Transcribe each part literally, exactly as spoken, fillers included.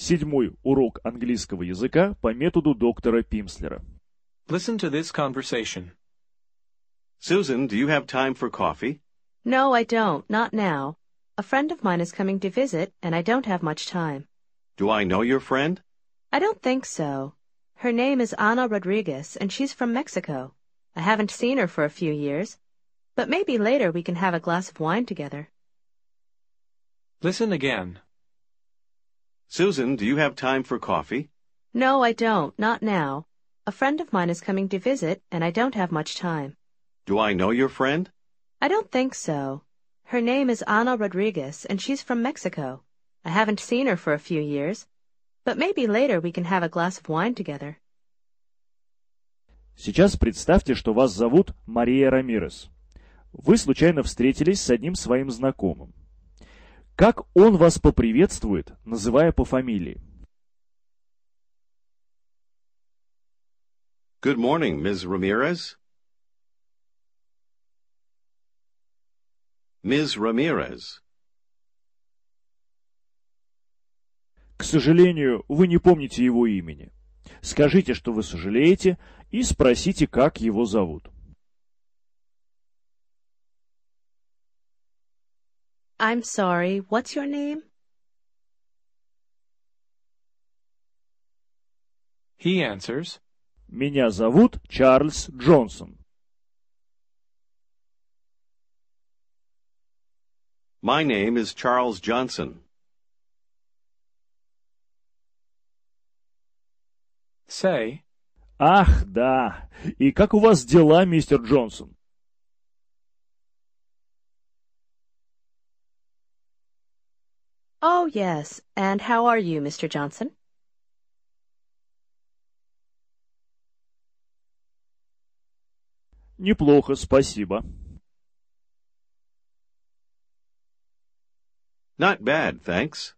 Седьмой урок английского языка по методу доктора Пимслера. Listen to this conversation. Susan, do you have time for coffee? No, I don't. Not now. A friend of mine is coming to visit, and I don't have much time. Do I know your friend? I don't think so. Her name is Ana Rodriguez, and she's from Mexico. I haven't seen her for a few years, but maybe later we can have a glass of wine together. Listen again. Susan, do you have time for coffee? No, I don't. Not now. A friend of mine is coming to visit, and I don't have much time. Do I know your friend? I don't think so. Her name is Ana Rodriguez, and she's from Mexico. I haven't seen her for a few years, but maybe later we can have a glass of wine together. Сейчас представьте, что вас зовут Мария Рамирес. Вы случайно встретились с одним своим знакомым. Как он вас поприветствует, называя по фамилии? Good morning, Miz Ramirez. Miz Ramirez. К сожалению, вы не помните его имени. Скажите, что вы сожалеете, и спросите, как его зовут. I'm sorry, what's your name? He answers, Меня зовут Чарльз Джонсон. My name is Charles Johnson. Say, Ах, да. И как у вас дела, мистер Джонсон? Oh, yes. And how are you, Mister Johnson? Неплохо, спасибо. Not bad, thanks.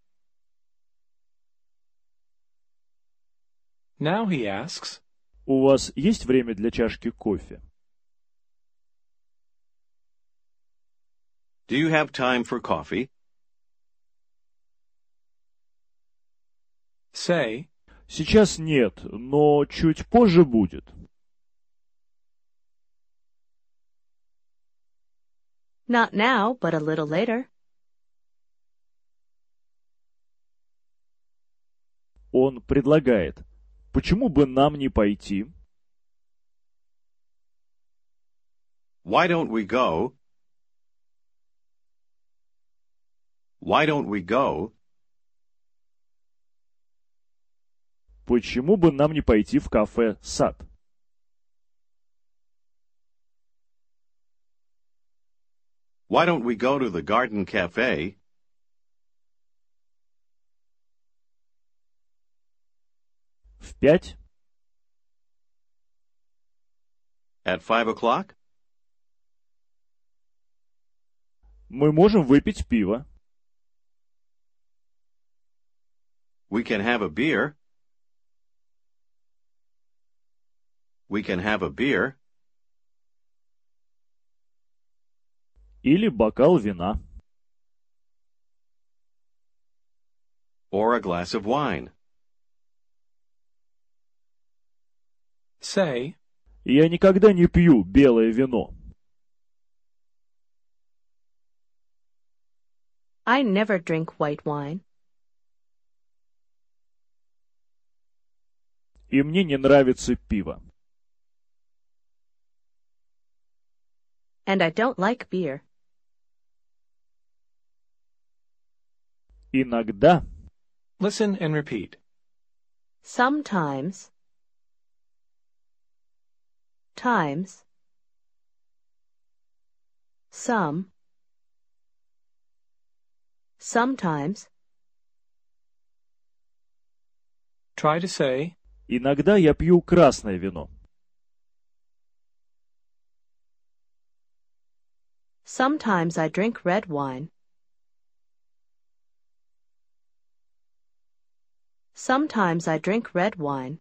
now he asks, У вас есть время для чашки кофе? Do you have time for coffee? say, Сейчас нет, но чуть позже будет. Not now, but a little later. Он предлагает. Почему бы нам не пойти? Why don't we go? Why don't we go? Почему бы нам не пойти в кафе «Сад»? Why don't we go to the Garden Cafe? В пять? At five o'clock? Мы можем выпить пиво. We can have a beer. We can have a beer. Или бокал вина. Or a glass of wine. say, Я никогда не пью белое вино. I never drink white wine. И мне не нравится пиво. And I don't like beer. Иногда, listen and repeat. Sometimes. Times. Some. Sometimes. Try to say, иногда я пью красное вино. Sometimes I drink red wine. Sometimes I drink red wine.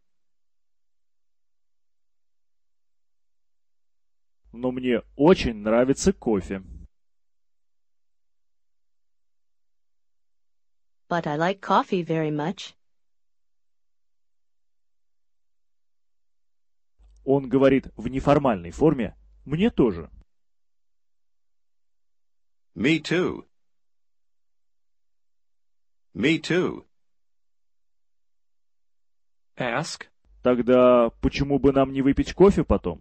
Но мне очень нравится кофе. But I like coffee very much. Он говорит в неформальной форме «мне тоже». Me too. Me too. Ask. Тогда почему бы нам не выпить кофе потом?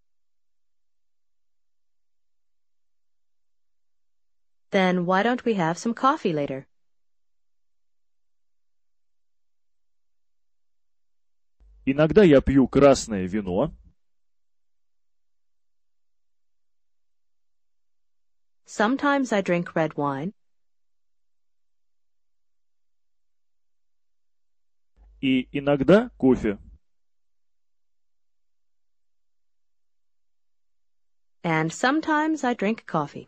Then why don't we have some coffee later? Иногда я пью красное вино. Sometimes I drink red wine. И иногда кофе. And sometimes I drink coffee.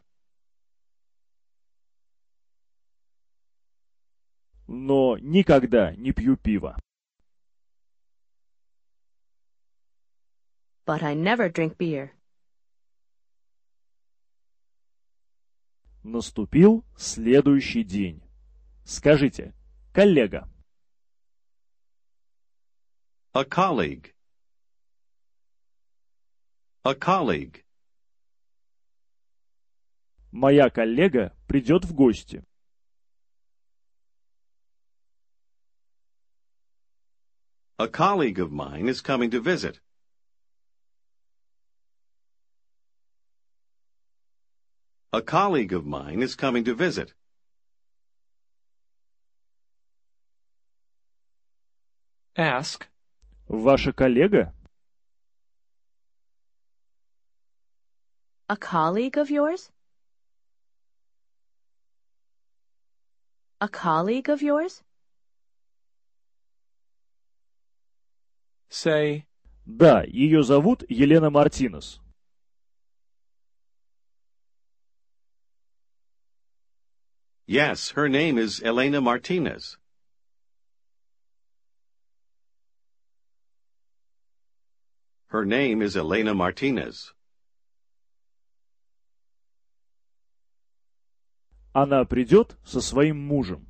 Но никогда не пью пиво. But I never drink beer. Наступил следующий день. Скажите, коллега. A colleague. A colleague. Моя коллега придет в гости. A colleague of mine is coming to visit. A colleague of mine is coming to visit. Ask. Ваша коллега? A colleague of yours? A colleague of yours? Say, Да, ее зовут Елена Мартинес. Yes, her name is Elena Martinez. Her name is Elena Martinez. Она придет со своим мужем.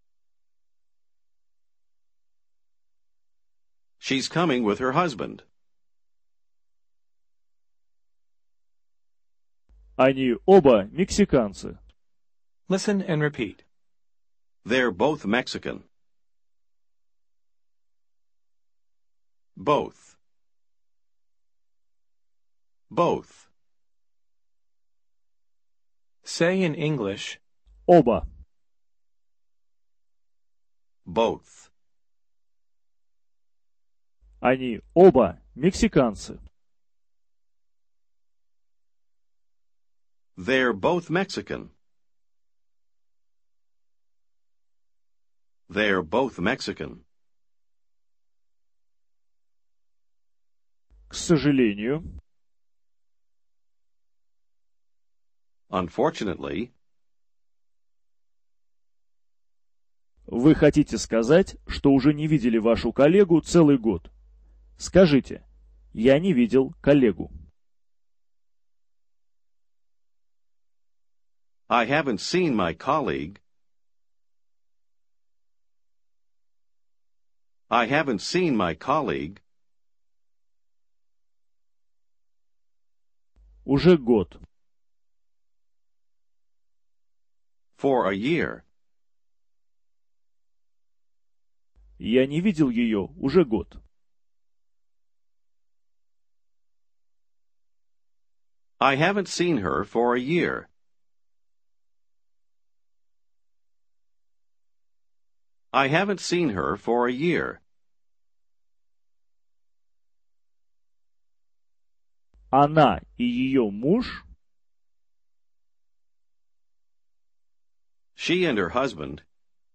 She's coming with her husband. Они оба мексиканцы. listen and repeat. They're both Mexican. Both. Both. Say in English, Оба. Both. Они оба мексиканцы. They're both Mexican. They're both Mexican. К сожалению, Unfortunately, вы хотите сказать, что уже не видели вашу коллегу целый год. Скажите, я не видел коллегу. I haven't seen my colleague. I haven't seen my colleague. Уже год. For a year. Я не видел ее уже год. I haven't seen her for a year. I haven't seen her for a year. Она и ее муж She and her husband.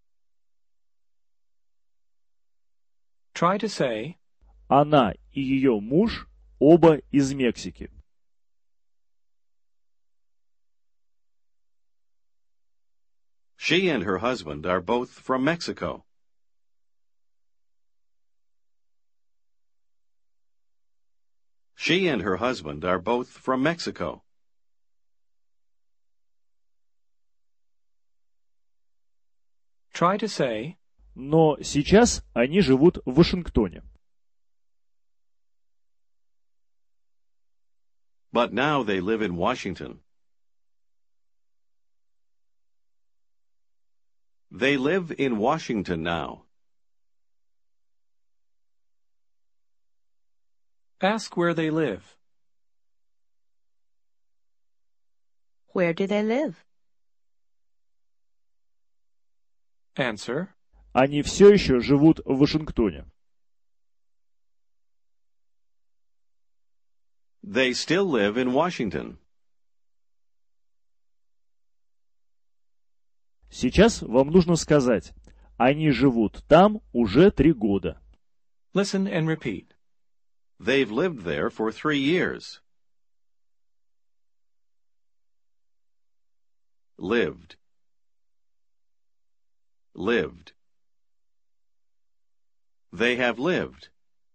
try to say, Она и ее муж оба из Мексики. She and her husband are both from Mexico. She and her husband are both from Mexico. try to say, Но сейчас они живут в Вашингтоне. but now they live in Washington. They live in Washington now. Ask where they live. Where do they live? Answer. Они все еще живут в Вашингтоне. They still live in Washington. Сейчас вам нужно сказать, они живут там уже три года. Listen and repeat. They've lived there for three years. Lived. Lived. They have lived.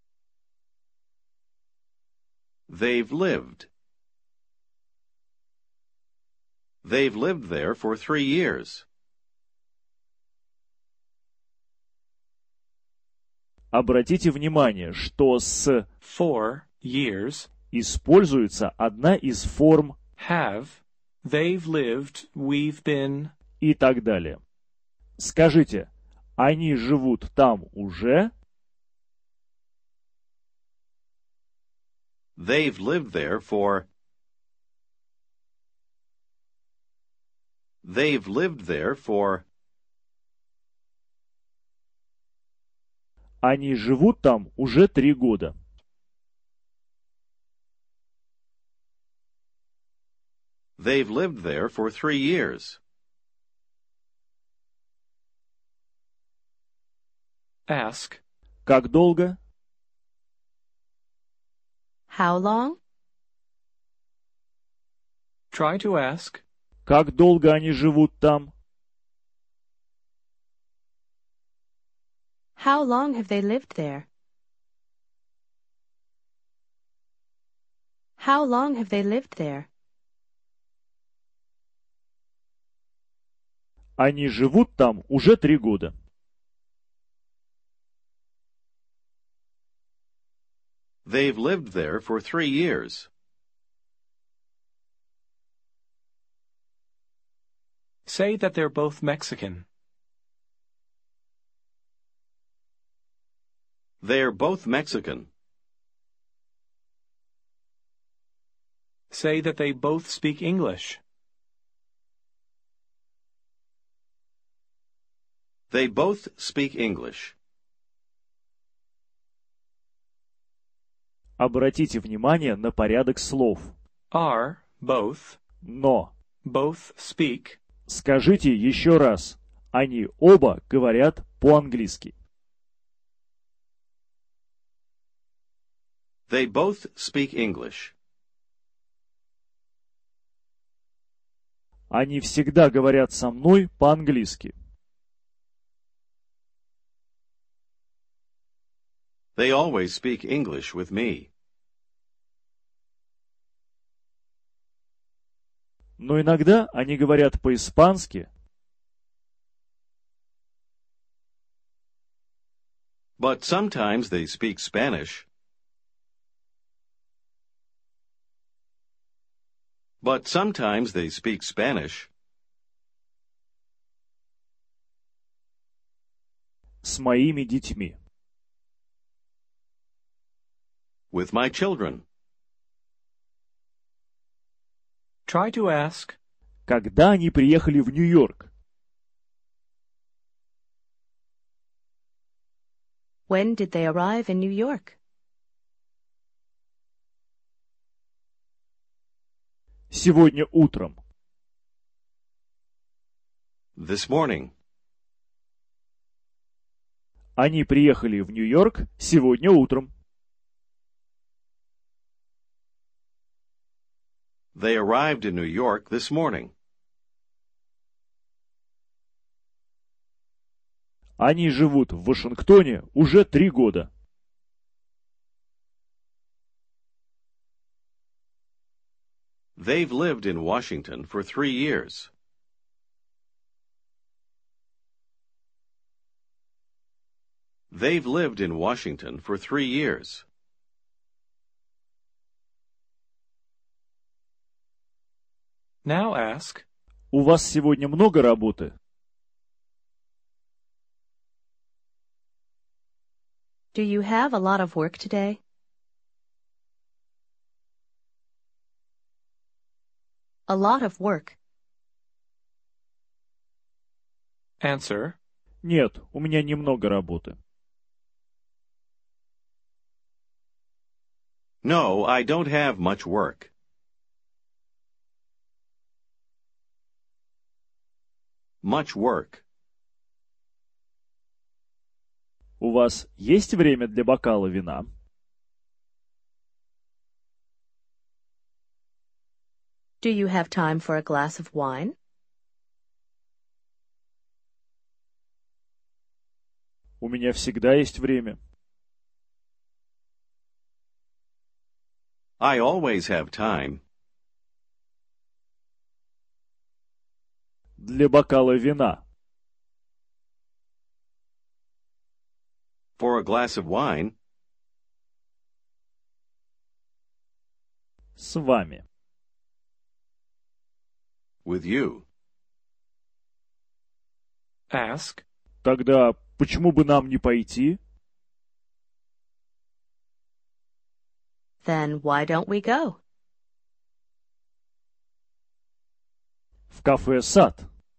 They've lived. They've lived there for three years. Обратите внимание, что с Four years. используется одна из форм Have. They've lived. We've been. и так далее. Скажите, они живут там уже? They've lived there for. They've lived there for. Они живут там уже три года. They've lived there for three years. Ask. Как долго? How long? Try to ask. Как долго они живут там? How long have they lived there? How long have they lived there? Они живут там уже три года. They've lived there for three years. Say that they're both Mexican. They're both Mexican. Say that they both speak English. They both speak English. Обратите внимание на порядок слов. Are both. Но. Both speak. Скажите еще раз. Они оба говорят по-английски. They both speak English. Они всегда говорят со мной по-английски. They always speak English with me. Но иногда они говорят по-испански. But sometimes they speak Spanish. But sometimes they speak Spanish. С моими детьми. With my children. Try to ask. Когда они приехали в Нью-Йорк? When did they arrive in New York? Сегодня утром. This morning. Они приехали в Нью-Йорк сегодня утром. They arrived in New York this morning. Они живут в Вашингтоне уже три года. They've lived in Washington for three years. They've lived in Washington for three years. Now ask, У вас сегодня много работы? Do you have a lot of work today? A lot of work. answer, Нет, у меня немного работы. No, I don't have much work. Much work. У вас есть время для бокала вина? Do you have time for a glass of wine? У меня всегда есть время. I always have time. Для бокала вина. For a glass of wine. С вами. With you. ask, Тогда почему бы нам не пойти? Then why don't we go? В кафе «Сад».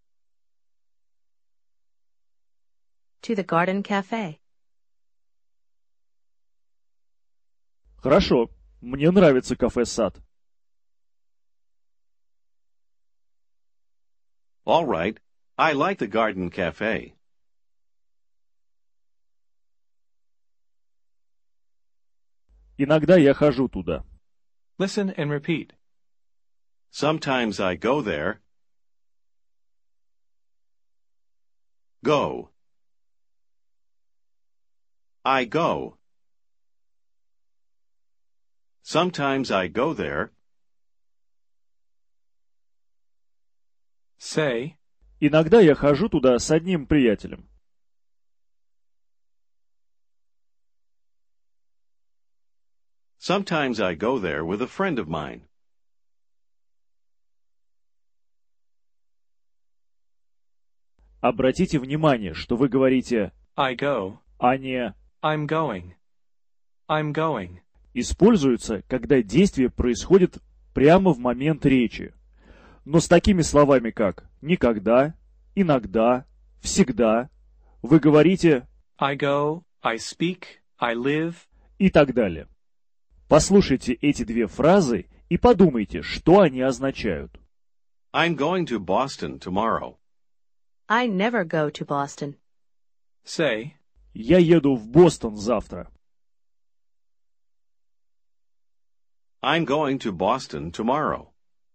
To the garden cafe. Хорошо, мне нравится кафе «Сад». All right. I like the garden cafe. Иногда я хожу туда. listen and repeat. Sometimes I go there. Go. I go. Sometimes I go there. Say, Иногда я хожу туда с одним приятелем. Sometimes I go there with a friend of mine. Обратите внимание, что вы говорите I go, «а» не I'm going. I'm going. используется, когда действие происходит прямо в момент речи. Но с такими словами, как «никогда», «иногда», «всегда» вы говорите I go, I speak, I live. и так далее. Послушайте эти две фразы и подумайте, что они означают. I'm going to Boston tomorrow. I never go to Boston. Say, Я еду в Бостон завтра. I'm going to Boston tomorrow.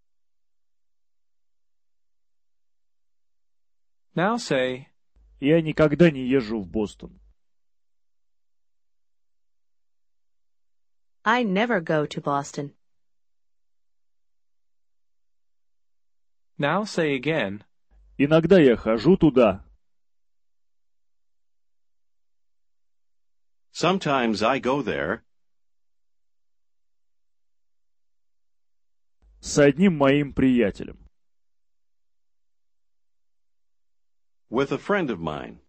now say, Я никогда не езжу в Бостон. I never go to Boston. now say again, Иногда я хожу туда. Sometimes I go there. С одним моим приятелем. With a friend of mine.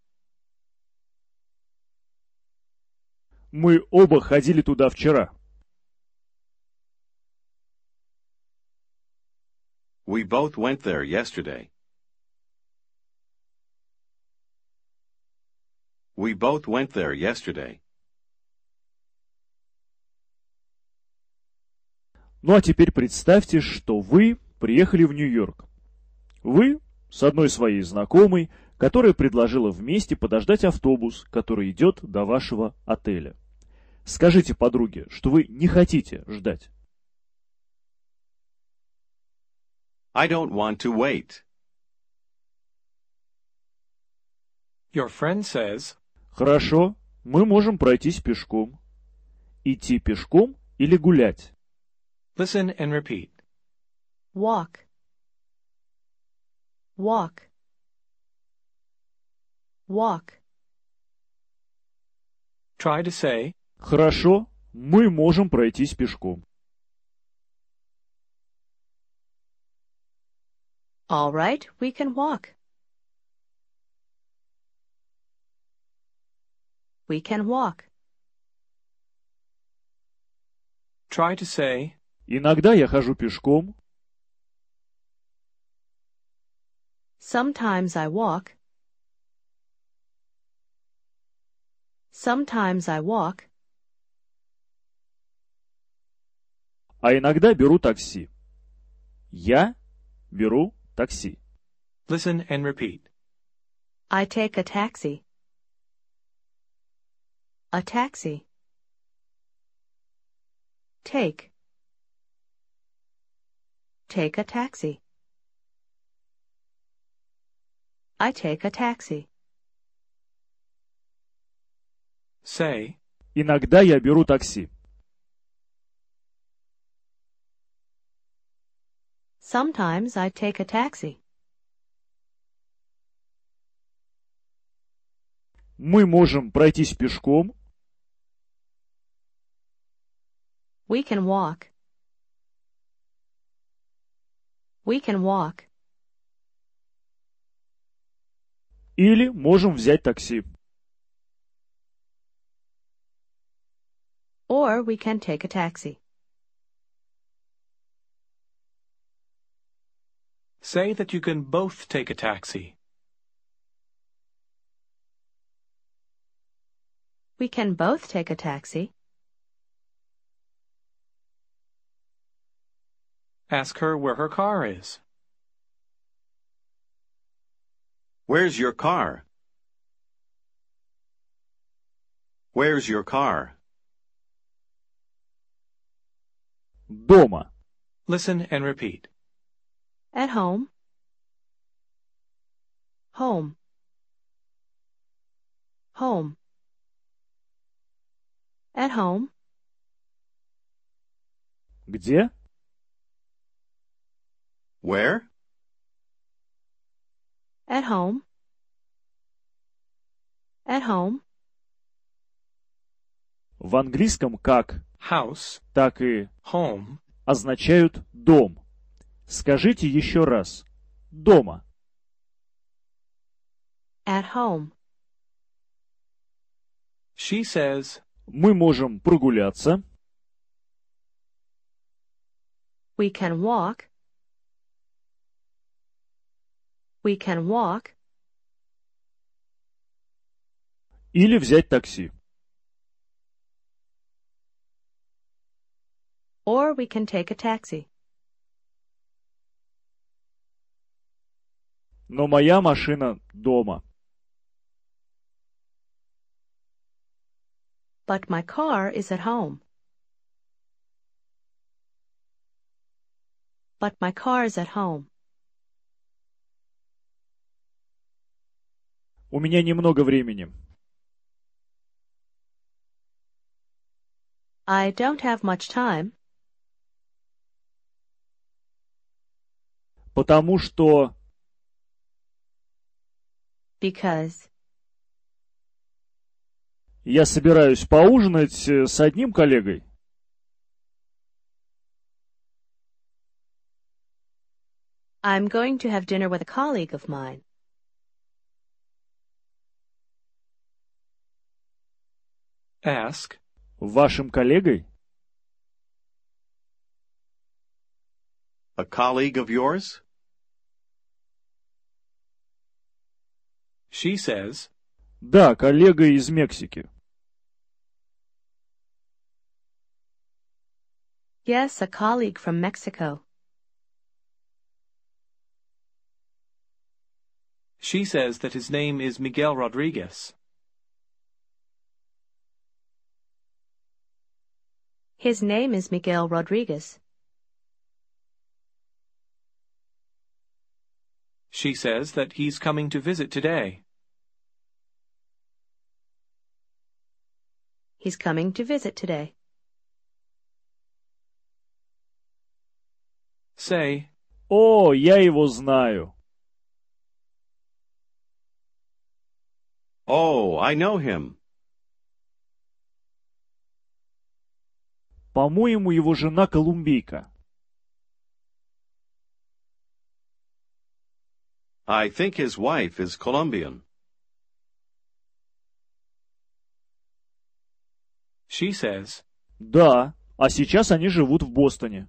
Мы оба ходили туда вчера. We both went there yesterday. We both went there yesterday. Ну а теперь представьте, что вы приехали в Нью-Йорк. Вы с одной своей знакомой, которая предложила вместе подождать автобус, который идет до вашего отеля. Скажите подруге, что вы не хотите ждать. I don't want to wait. your friend says, Хорошо, мы можем пройтись пешком. Идти пешком или гулять? listen and repeat. Walk. Walk. Walk. Try to say, Хорошо, мы можем пройтись пешком. All right, we can walk. We can walk. Try to say, Иногда я хожу пешком. Sometimes I walk. Sometimes I walk. А иногда беру такси. Я беру такси. listen and repeat. I take a taxi. A taxi. Take. Take a taxi. I take a taxi. Say, Иногда я беру такси. Sometimes I take a taxi. Мы можем пройтись пешком. We can walk. We can walk. Или можем взять такси. Or we can take a taxi. say that you can both take a taxi. We can both take a taxi. Ask her where her car is. Where's your car? Where's your car? Дома. Listen and repeat. At home. Home. Home. At home. Где? Where? At home. At home. В английском как, House, так и home. означают дом. Скажите еще раз. Дома. At home. She says, Мы можем прогуляться. We can walk. We can walk. Или взять такси. Or we can take a taxi. Но моя машина дома. But my car is at home. But my car is at home. У меня немного времени. I don't have much time. Потому что Because я собираюсь поужинать э, с одним коллегой. I'm going to have dinner with a colleague of mine. ask, Вашим коллегой? A colleague of yours? she says, Да, коллега из Мексики. Yes, a colleague from Mexico. she says that his name is Miguel Rodriguez. His name is Miguel Rodriguez. She says that he's coming to visit today. He's coming to visit today. Say, О, я его знаю. Oh, I know him. По-моему, его жена колумбийка. I think his wife is Colombian. She says, Да, а сейчас они живут в Бостоне.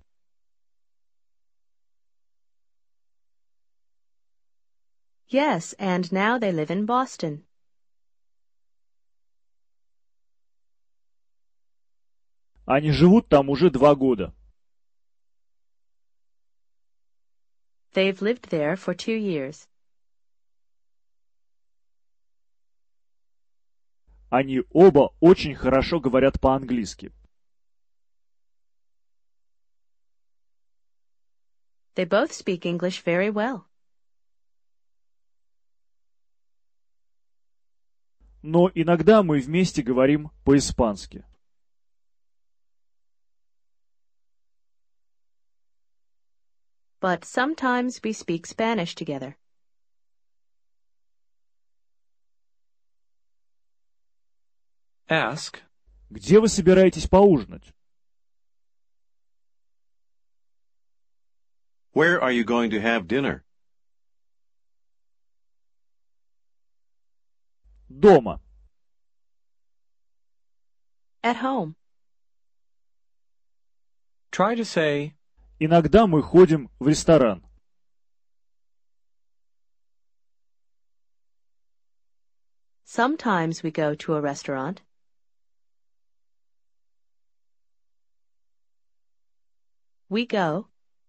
Yes, and now they live in Boston. Они живут там уже два года. They've lived there for two years. Они оба очень хорошо говорят по-английски. They both speak English very well. Но иногда мы вместе говорим по-испански. But sometimes we speak Spanish together. ask, Где вы собираетесь поужинать? Where are you going to have dinner? Дома. At home. try to say, Иногда мы ходим в ресторан. Sometimes we go to a restaurant. We go.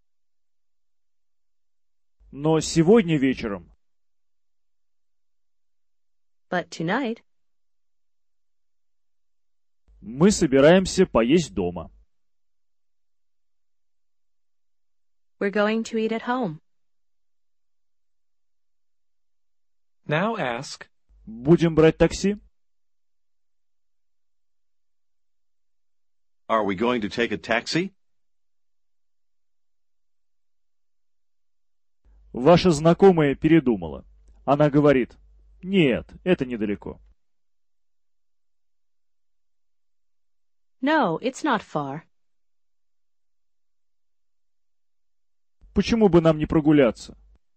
Но сегодня вечером But tonight, мы собираемся поесть дома. we're going to eat at home. now ask, Будем брать такси? Are we going to take a taxi? Ваша знакомая передумала. Она говорит, нет, это недалеко. No, it's not far. Почему бы нам не прогуляться?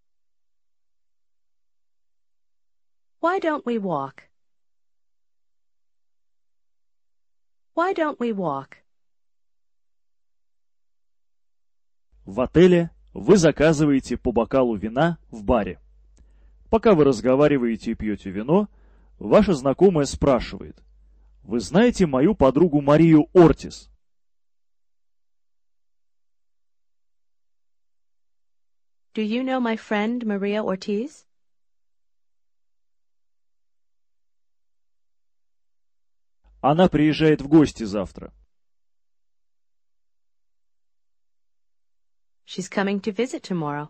Why don't we walk? Why don't we walk? В отеле вы заказываете по бокалу вина в баре. Пока вы разговариваете и пьете вино, ваша знакомая спрашивает, вы знаете мою подругу Марию Ортис? Do you know my friend Maria Ortiz? Она приезжает в гости завтра. She's coming to visit tomorrow.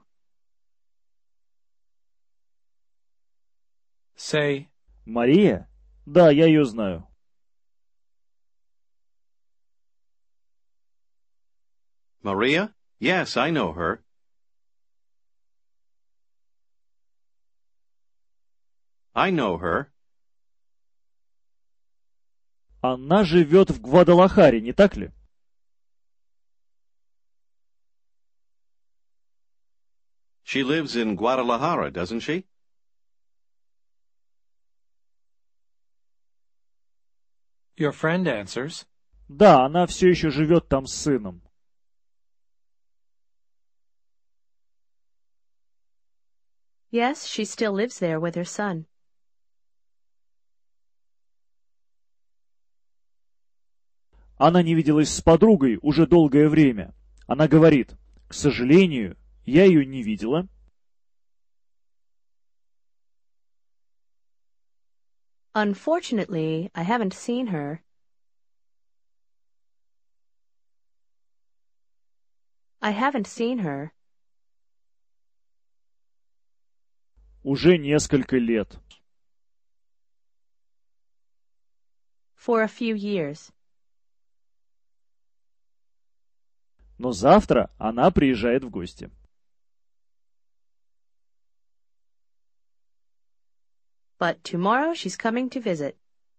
say, Мария? Да, я ее знаю. Maria? Yes, I know her. I know her. Она живет в Гвадалахаре, не так ли? She lives in Guadalajara, doesn't she? your friend answers, Да, она все еще живет там с сыном. Yes, she still lives there with her son. Она не виделась с подругой уже долгое время. Она говорит, к сожалению, я ее не видела. Unfortunately, I haven't seen her. I haven't seen her. Уже несколько лет. For a few years. Но завтра она приезжает в гости. But tomorrow she's coming to visit.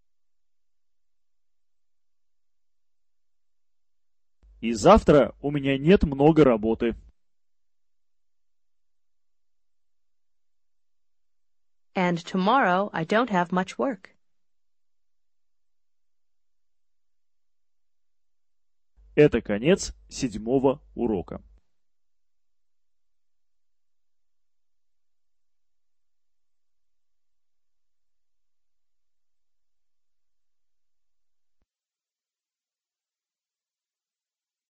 И завтра у меня нет много работы. and tomorrow I don't have much work. Это конец седьмого урока.